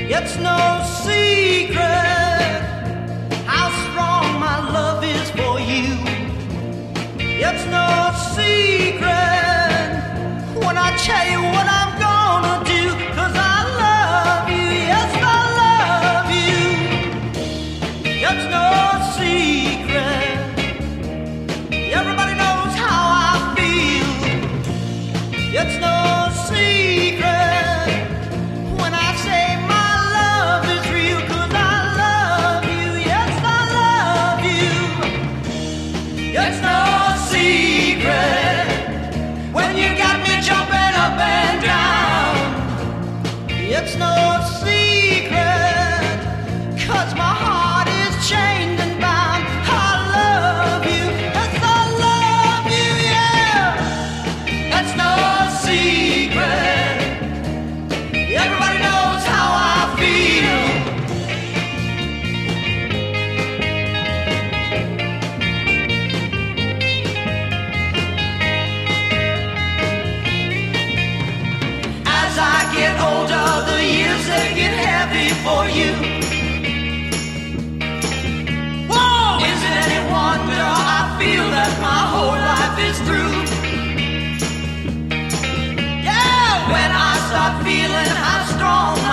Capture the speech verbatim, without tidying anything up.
It's no secret how strong my love is for you. It's no secret when I tell you what I'm gonna do, 'cause I love you, yes I love you. It's no secret, everybody knows how I feel. It's no secret when I say my love is real, 'cause I love you, yes I love you. It's no secret when you got me jumping up and down. It's no secret 'cause my heart is chained and bound. I love you, yes I love you, yeah. It's no secret, everybody knows how I feel. As I get older, the years they get heavy for you. Whoa! Is it any wonder I feel that my whole life is through? Yeah, when I start feeling how strong